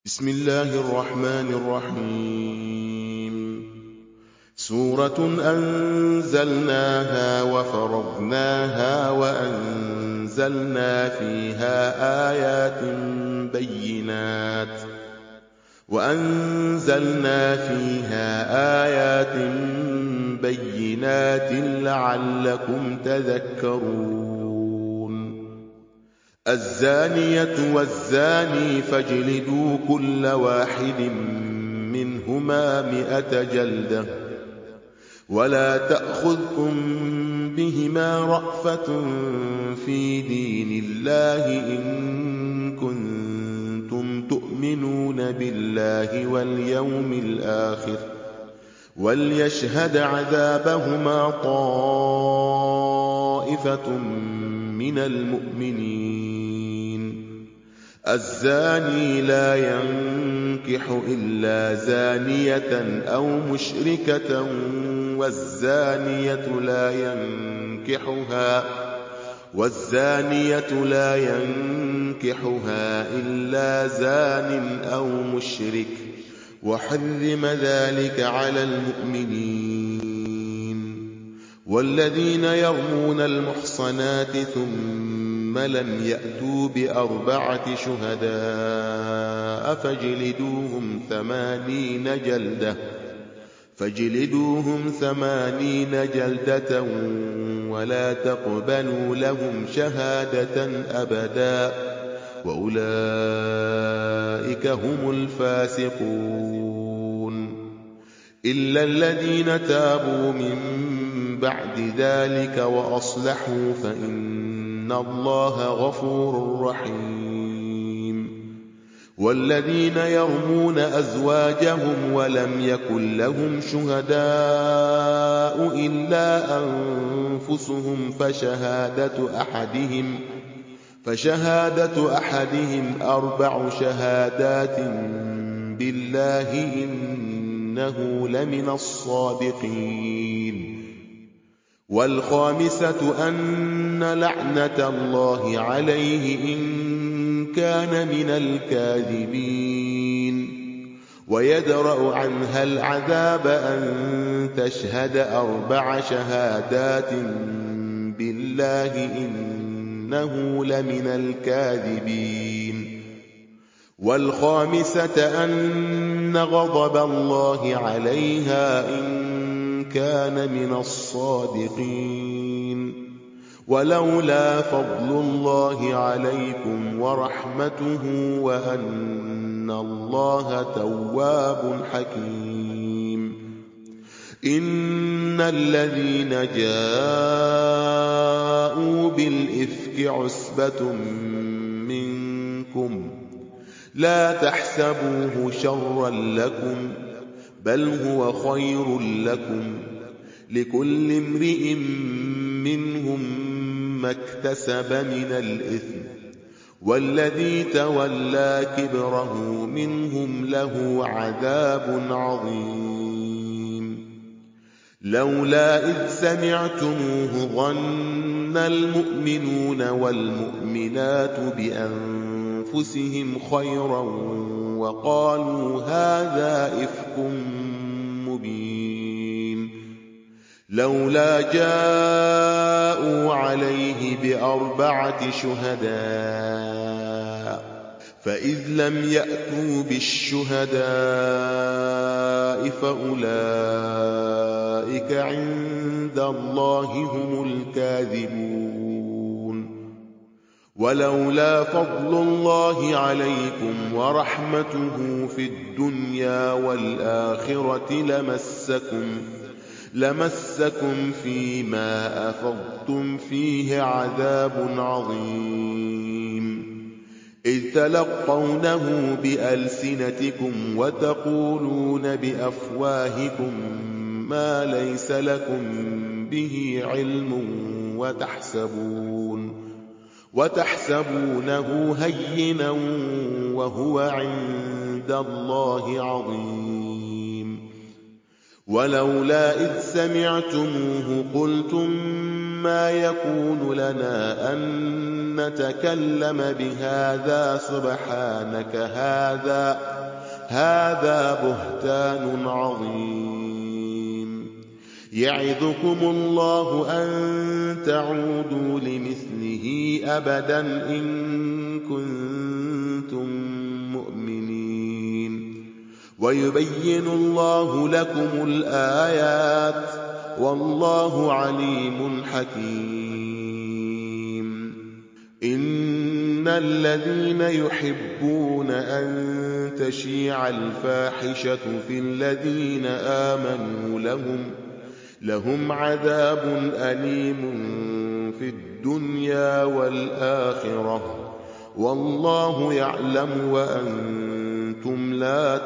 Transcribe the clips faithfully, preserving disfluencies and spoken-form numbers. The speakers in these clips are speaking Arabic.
بسم الله الرحمن الرحيم سورة أنزلناها وفرضناها وأنزلنا فيها آيات بينات وأنزلنا فيها آيات بينات لعلكم تذكرون الزانية والزاني فاجلدوا كل واحد منهما مئة جلدة ولا تأخذكم بهما رأفة في دين الله إن كنتم تؤمنون بالله واليوم الآخر وليشهد عذابهما طائفة من المؤمنين الزاني لا ينكح إلا زانية أو مشركة والزانية لا ينكحها والزانية لا ينكحها إلا زان أو مشرك وحرم ذلك على المؤمنين والذين يرمون المحصنات ثم لم يأتوا بأربعة شهداء فاجلدوهم ثمانين جلدة فاجلدوهم ثمانين جلدة ولا تقبلوا لهم شهادة أبدا وأولئك هم الفاسقون إلا الذين تابوا من بعد ذلك وأصلحوا فإن الله غفور رحيم والذين يرمون أزواجهم ولم يكن لهم شهداء إلا أنفسهم فشهادة أحدهم فشهادة أحدهم أربع شهادات بالله إنه لمن الصادقين والخامسة أن لعنة الله عليه إن كان من الكاذبين ويدرأ عنها العذاب أن تشهد أربع شهادات بالله إنه لمن الكاذبين والخامسة أن غضب الله عليها إن كان من الصادقين ولولا فضل الله عليكم ورحمته وأن الله تواب حكيم إن الذين جاءوا بالإفك عصبة منكم لا تحسبوه شرا لكم بل هو خير لكم لكل امرئ منهم ما اكتسب من الإثم والذي تولى كبره منهم له عذاب عظيم لولا إذ سمعتموه ظن المؤمنون والمؤمنات بأنفسهم خيرا وقالوا هذا إفك مبين لولا جاءوا عليه بأربعة شهداء فإذ لم يأتوا بالشهداء فأولئك عند الله هم الكاذبون ولولا فضل الله عليكم ورحمته في الدنيا والآخرة لمسكم لمسكم فيما أفضتم فيه عذاب عظيم إذ تلقونه بألسنتكم وتقولون بأفواهكم ما ليس لكم به علم وتحسبون وتحسبونه هينا وهو عند الله عظيم ولولا إذ سمعتموه قلتم ما يكون لنا أن نتكلم بهذا سبحانك هذا هذا بهتان عظيم يعظكم الله أن تعودوا لمثله أبدا إن كنتم مؤمنين ويبين الله لكم الآيات والله عليم حكيم إن الذين يحبون أن تشيع الفاحشة في الذين آمنوا لهم لهم عذاب أليم في الدنيا والآخرة والله يعلم وأنتم لا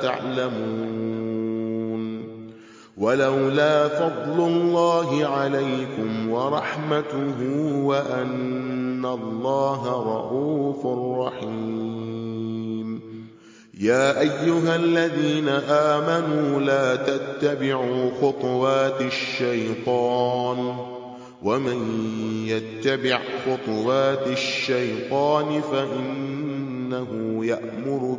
تعلمون ولولا فضل الله عليكم ورحمته وأن الله رءوف رحيم يا أيها الذين آمنوا لا تتبعوا خطوات الشيطان ومن يتبع خطوات الشيطان فإنه يأمر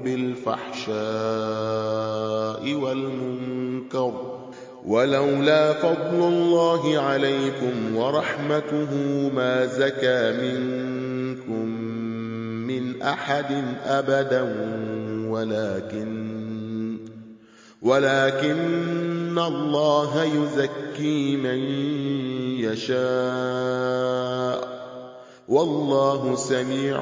بالفحشاء والمنكر ولولا فضل الله عليكم ورحمته ما زكى منكم من أحد أبدا ولكن ولكن الله يزكي من يشاء والله سميع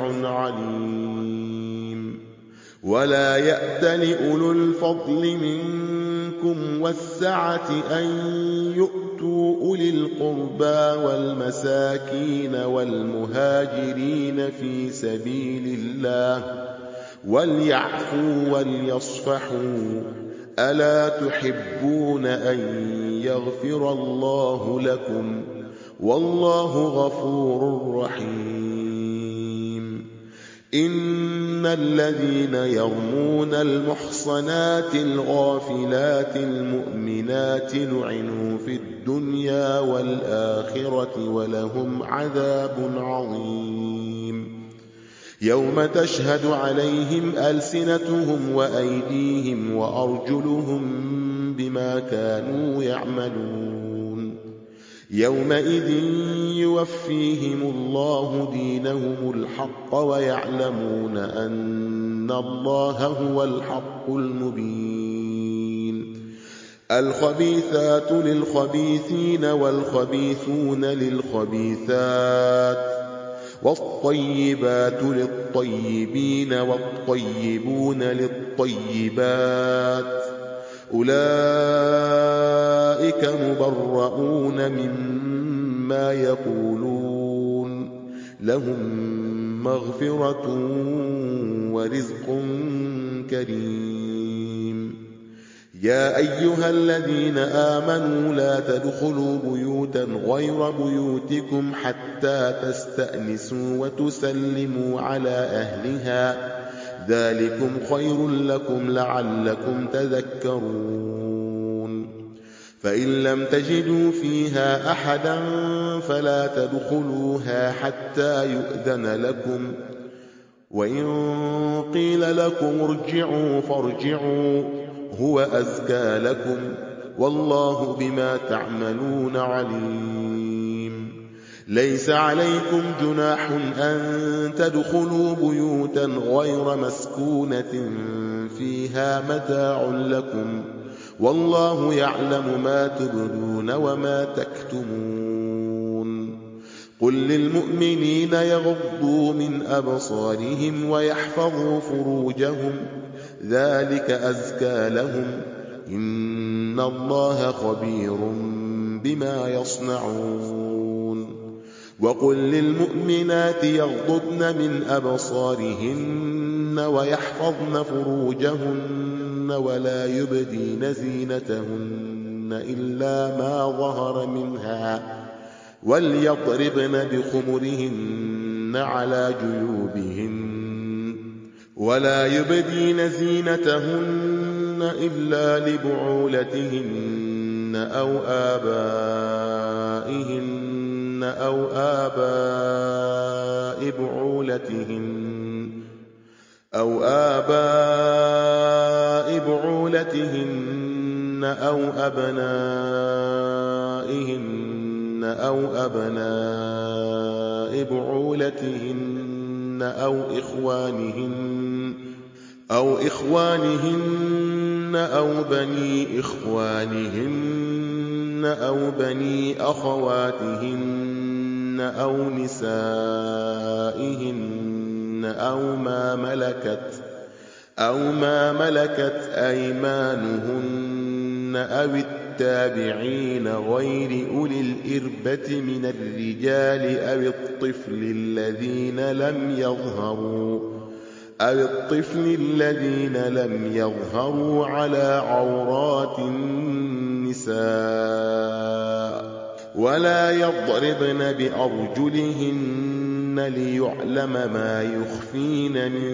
عليم ولا يأتل أولو الفضل منكم والسعة أن يؤتوا أولي القربى والمساكين والمهاجرين في سبيل الله وليعفوا وليصفحوا ألا تحبون أن يغفر الله لكم والله غفور رحيم إن الذين يرمون المحصنات الغافلات المؤمنات لعنوا في الدنيا والآخرة ولهم عذاب عظيم يوم تشهد عليهم ألسنتهم وأيديهم وأرجلهم بما كانوا يعملون يومئذ يوفيهم الله دينهم الحق ويعلمون أن الله هو الحق المبين الخبيثات للخبيثين والخبيثون للخبيثات والطيبات للطيبين والطيبون للطيبات أولئك مبرؤون مما يقولون لهم مغفرة ورزق كريم يا أيها الذين آمنوا لا تدخلوا بيوتا غير بيوتكم حتى تستأنسوا وتسلموا على أهلها ذلكم خير لكم لعلكم تذكرون فإن لم تجدوا فيها أحدا فلا تدخلوها حتى يؤذن لكم وإن قيل لكم ارجعوا فارجعوا هو أزكى لكم والله بما تعملون عليم ليس عليكم جناح أن تدخلوا بيوتا غير مسكونة فيها متاع لكم والله يعلم ما تبدون وما تكتمون قل للمؤمنين يغضوا من أبصارهم ويحفظوا فروجهم ذلك أزكى لهم إن الله خبير بما يصنعون وقل للمؤمنات يغضضن من أبصارهن ويحفظن فروجهن ولا يبدين زينتهن إلا ما ظهر منها وليضربن بخمرهن على جيوبهن ولا يبدين زينتهن إلا لبعولتهن أو آبائهن أو آباء بعولتهن أو آباء بعولتهن أو أبنائهن أو أبناء بعولتهن أو إخوانهن أو إخوانهن أو بني إخوانهن أو بني أخواتهن أو نسائهن أو ما ملكت أو ما ملكت أيمانهن أو التابعين غير أولي الإربة من الرجال أو الطفل الذين لم يظهروا أو الطفل الذين لم يظهروا على عورات النساء ولا يضربن بأرجلهن ليعلم ما يخفين من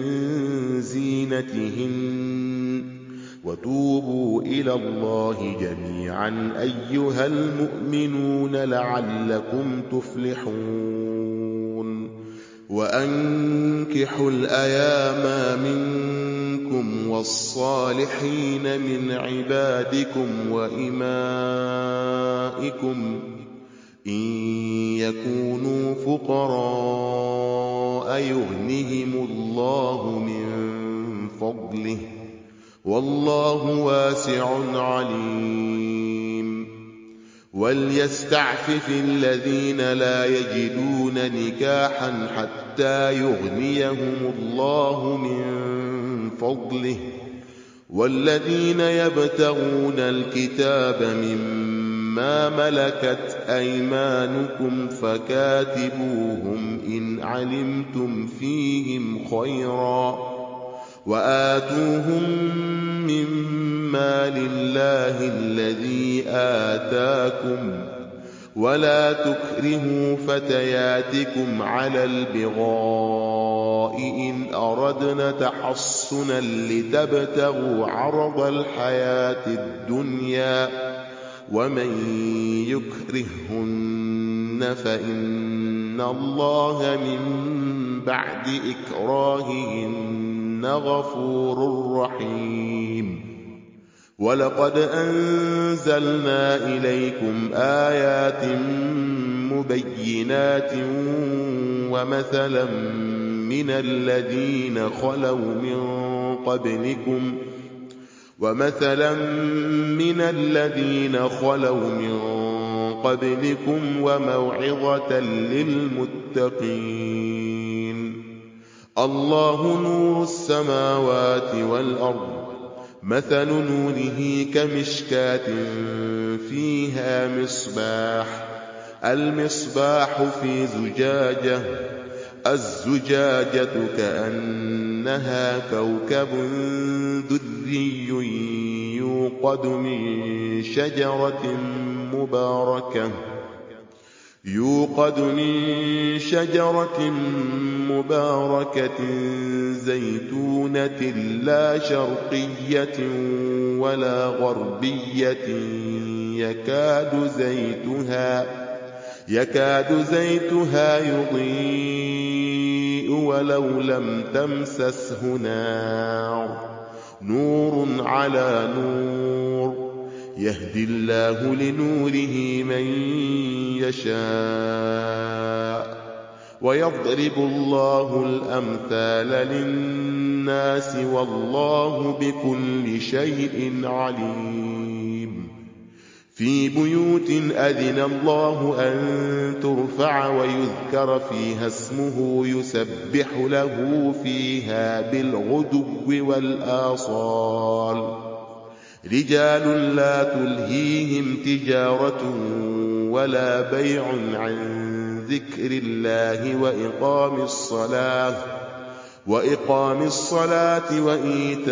زينتهن وتوبوا إلى الله جميعا أيها المؤمنون لعلكم تفلحون وأنكحوا الأيام منكم والصالحين من عبادكم وإمائكم إن يكونوا فقراء يغنهم الله من فضله والله واسع عليم وليستعفف الذين لا يجدون نكاحا حتى يغنيهم الله من فضله والذين يبتغون الكتاب مما ملكت أيمانكم فكاتبوهم إن علمتم فيهم خيرا وآتوهم مما لله الذي آتاكم ولا تكرهوا فتياتكم على البغاء إن أردنا تحصنا لتبتغوا عرض الحياة الدنيا ومن يكرهن فإن الله من بعد إكراههن غفور رحيم ولقد أنزلنا إليكم آيات مبينات ومثلا من الذين خلوا من قبلكم ومثلا من الذين خلوا من قبلكم وموعظة للمتقين الله نور السماوات والأرض مثل نوره كمشكاة فيها مصباح المصباح في زجاجة الزجاجة كأنها كوكب دري يوقد من شجرة مباركة يوقد من شجرة مباركة زيتونة لا شرقية ولا غربية يكاد زيتها يكاد زيتها يضيء ولو لم تمسسه نار نور على نور يهدي الله لنوره من يشاء ويضرب الله الأمثال للناس والله بكل شيء عليم في بيوت أذن الله أن ترفع ويذكر فيها اسمه يسبح له فيها بالغدو والآصال رجال لا تلهيهم تجارة ولا بيع عن ذكر الله وإقام الصلاة وإقام الصلاة وإيتاء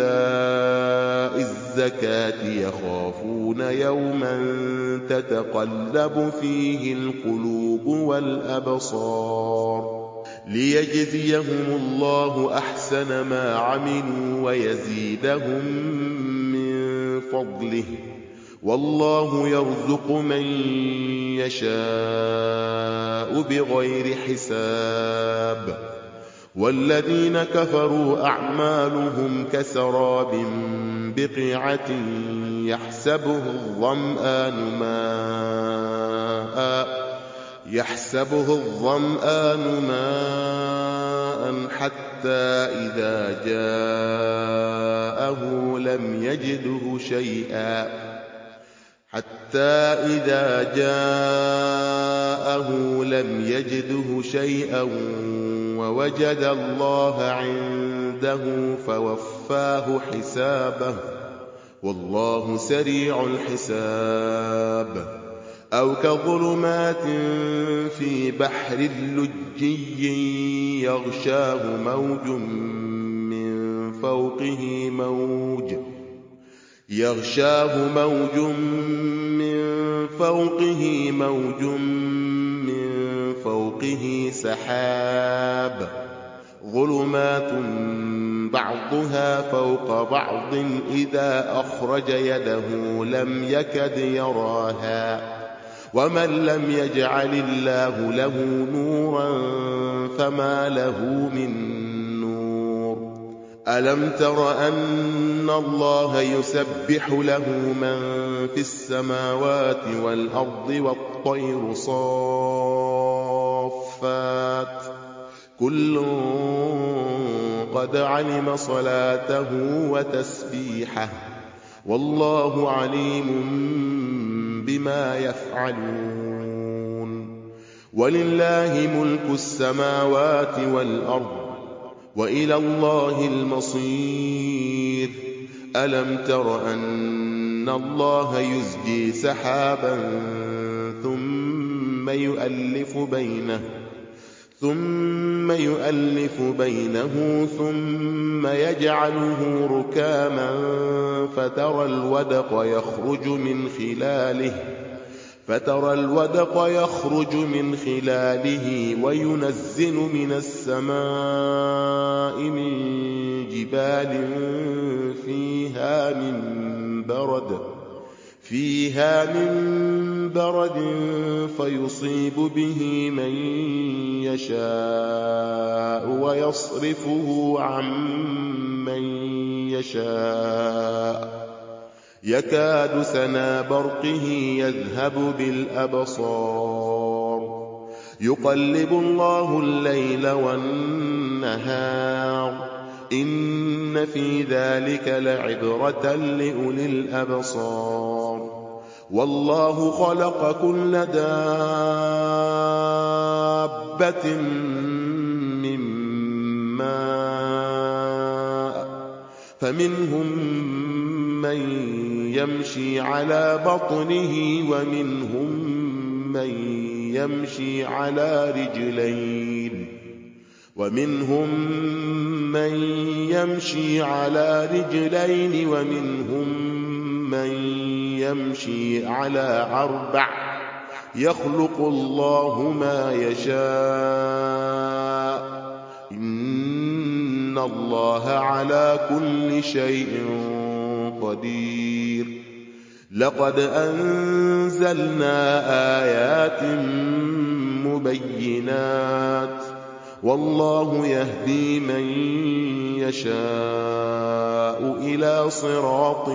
الزكاة يخافون يوما تتقلب فيه القلوب والأبصار ليجزيهم الله أحسن ما عملوا ويزيدهم من فضله والله يرزق من يشاء بغير حساب والذين كفروا أعمالهم كسراب بقيعة يحسبه الظمآن ماء يحسبه الظمآن ماء حتى إذا جاءه لم يجده شيئا حتى إذا جاءه لم يجده شيئا ووجد الله عنده فوفاه حسابه والله سريع الحساب أو كظلمات في بحر لجي يغشاه موج من فوقه موج يغشاه موج من فوقه موج من فوقه سحاب ظلمات بعضها فوق بعض إذا أخرج يده لم يكد يراها ومن لم يجعل الله له نورا فما له من نور ألم تر أن الله يسبح له من في السماوات والأرض والطير صافات كل قد علم صلاته وتسبيحه والله عليم بما يفعلون ولله ملك السماوات والأرض وإلى الله المصير ألم تر أن الله يزجي سحابا ثم يؤلف بينه ثم يؤلف بينه ثم يجعله ركاما فترى الودق يخرج من خلاله فترى الودق يخرج من خلاله وينزل من السماء من جبال فيها من برد فيها من برد فيصيب به من يشاء ويصرفه عن من يشاء يكاد سنا برقه يذهب بالأبصار يقلب الله الليل والنهار إن في ذلك لعبرة لأولي الأبصار والله خلق كل دابة من ماء فمنهم من يمشي على بطنه ومنهم من يمشي على رجلين ومنهم من يمشي على رجلين ومنهم من يمشي على أربع يخلق الله ما يشاء إن الله على كل شيء قدير لقد أنزلنا آيات مبينات والله يهدي من يشاء إلى صراط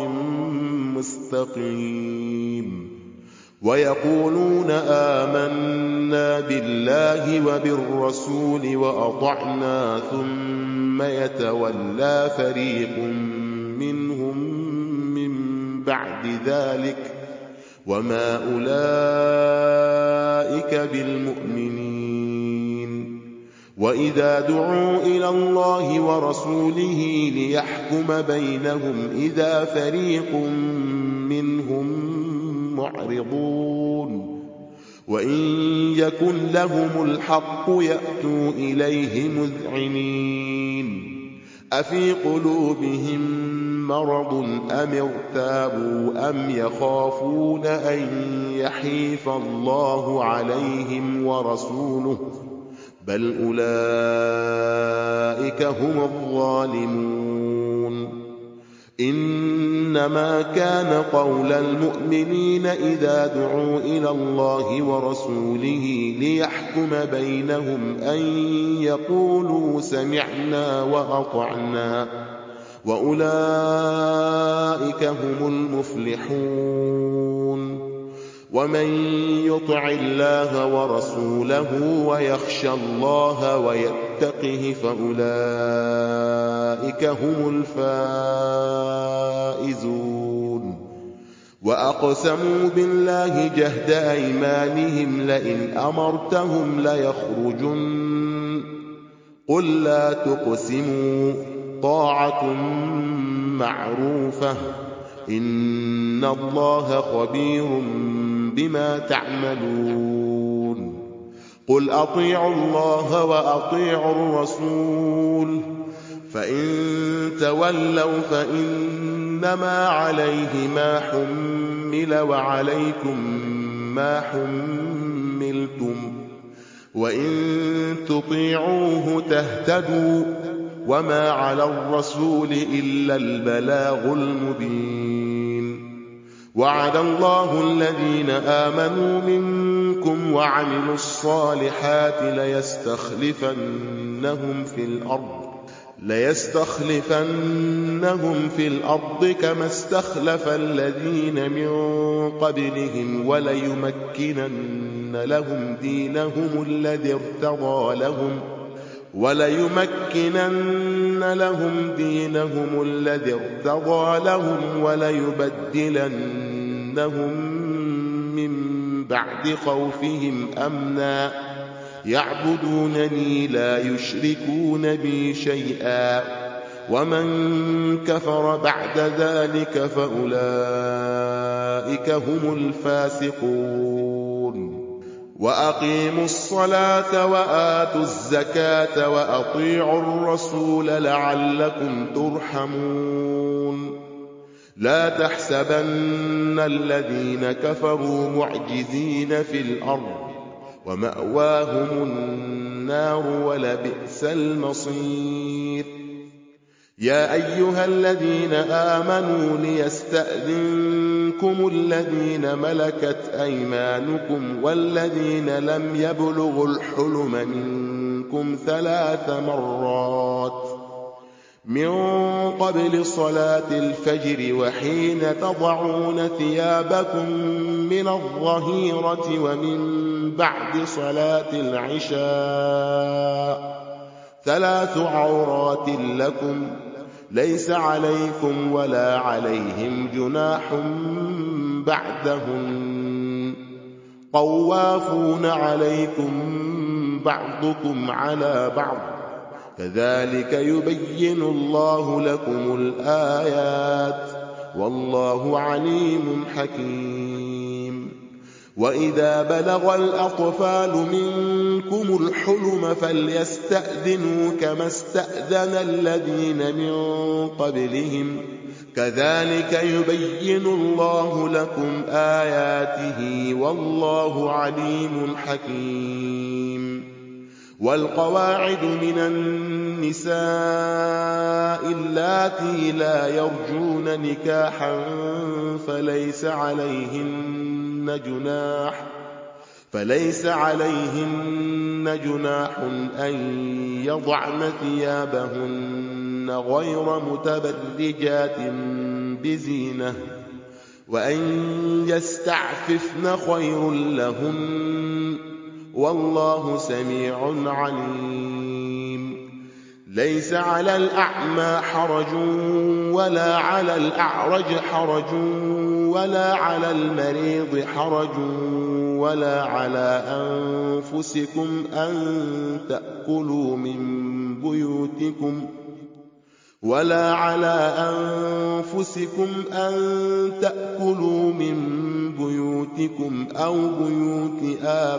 مستقيم ويقولون آمنا بالله وبالرسول وأطعنا ثم يتولى فريق منهم من بعد ذلك وما أولئك بالمؤمنين وإذا دعوا إلى الله ورسوله ليحكم بينهم إذا فريق منهم معرضون وإن يكن لهم الحق يأتوا إليه مذعنين أفي قلوبهم مرض أم ارتابوا أم يخافون أن يحيف الله عليهم ورسوله بل أولئك هم الظالمون إن إنما كان قول المؤمنين إذا دعوا إلى الله ورسوله ليحكم بينهم أن يقولوا سمعنا وأطعنا وأولئك هم المفلحون ومن يطع الله ورسوله ويخشى الله ويتقه فأولئك هم الفائزون وأقسموا بالله جهد أيمانهم لئن أمرتهم ليخرجن قل لا تقسموا طاعة معروفة إن الله خبير بما تعملون قل أطيعوا الله وأطيعوا الرسول فإن تولوا فإنما عليه ما حمل وعليكم ما حملتم وإن تطيعوه تهتدوا وما على الرسول إلا البلاغ المبين وعد الله الذين آمنوا منكم وعملوا الصالحات ليستخلفنهم في الأرض ليستخلفنهم في الأرض كما استخلف الذين من قبلهم وليمكنن لهم دينهم الذي ارتضى لهم وليمكنن لهم دينهم الذي ارتضى لهم وليبدلنهم من بعد خوفهم أمنا يعبدونني لا يشركون بي شيئا ومن كفر بعد ذلك فأولئك هم الفاسقون وأقيموا الصلاة وآتوا الزكاة وأطيعوا الرسول لعلكم ترحمون لا تحسبن الذين كفروا معجزين في الأرض ومأواهم النار ولبئس المصير يا أيها الذين آمنوا ليستأذنكم الذين ملكت أيمانكم والذين لم يبلغوا الحلم منكم ثلاث مرات من قبل صلاة الفجر وحين تضعون ثيابكم من الظهيرة ومن بعد صلاة العشاء ثلاث عورات لكم ليس عليكم ولا عليهم جناح بعدهن طوافون عليكم بعضكم على بعض كذلك يبين الله لكم الآيات والله عليم حكيم وإذا بلغ الأطفال منكم الحلم فليستأذنوا كما استأذن الذين من قبلهم كذلك يبين الله لكم آياته والله عليم حكيم والقواعد من النساء اللاتي لا يرجون نكاحا فليس عليهن جناح فليس عليهن جناح أن يضعن ثيابهن غير متبرجات بزينة وأن يستعففن خير لهن والله سميع عليم ليس على الأعمى حرج ولا على الأعرج حرج ولا على المريض حرج ولا على أنفسكم أن تأكلوا من بيوتكم ولا على أنفسكم أن تأكلوا من بيوتكم أو بيوت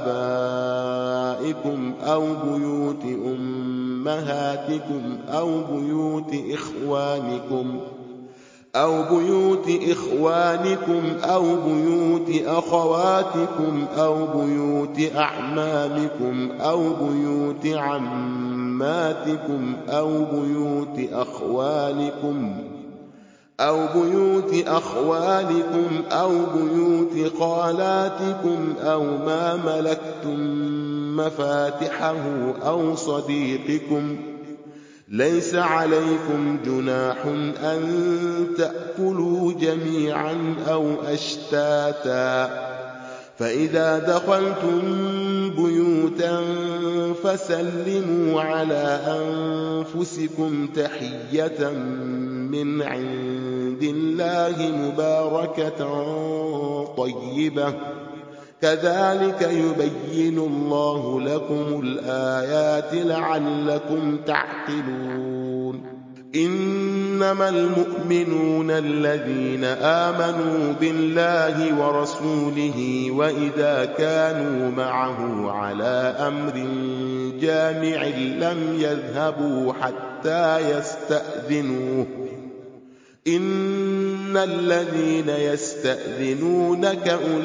آبائكم أو بيوت أمهاتكم أو بيوت إخوانكم أو بيوت إخوانكم أو بيوت أخواتكم أو بيوت أعمامكم أو بيوت عماتكم أو بيوت أخوالكم أو بيوت أخوالكم أو بيوت خالاتكم أو ما ملكتم مفاتحه أو صديقكم. ليس عليكم جناح أن تأكلوا جميعا أو أشتاتا، فإذا دخلتم بيوتا فسلموا على أنفسكم تحية من عند الله مباركة طيبة، كذلك يبين الله لكم الآيات لعلكم تعقلون. إنما المؤمنون الذين آمنوا بالله ورسوله وإذا كانوا معه على أمر جامع لم يذهبوا حتى يستأذنوه. إن الذين يستأذنونك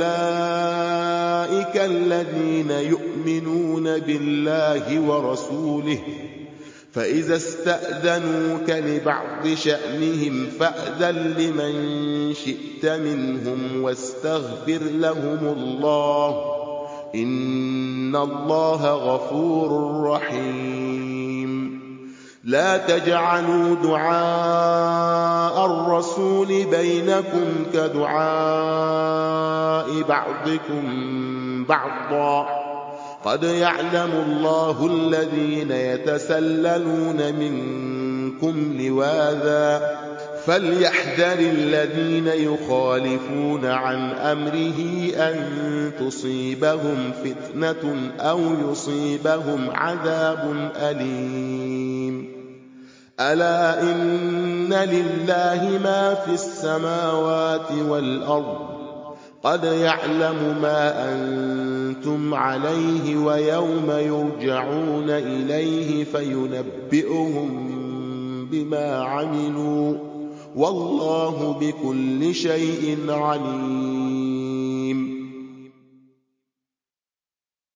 أولئك الذين يؤمنون بالله ورسوله، فإذا استأذنوك لبعض شأنهم فأذن لمن شئت منهم واستغفر لهم الله، إن الله غفور رحيم. لا تجعلوا دعاء الرسول بينكم كدعاء بعضكم بعضا، قد يعلم الله الذين يتسللون منكم لواذا، فليحذر الذين يخالفون عن أمره أن تصيبهم فتنة أو يصيبهم عذاب أليم. ألا إن لله ما في السماوات والأرض، قد يعلم ما أنتم عليه ويوم يرجعون إليه فينبئهم بما عملوا، والله بكل شيء عليم.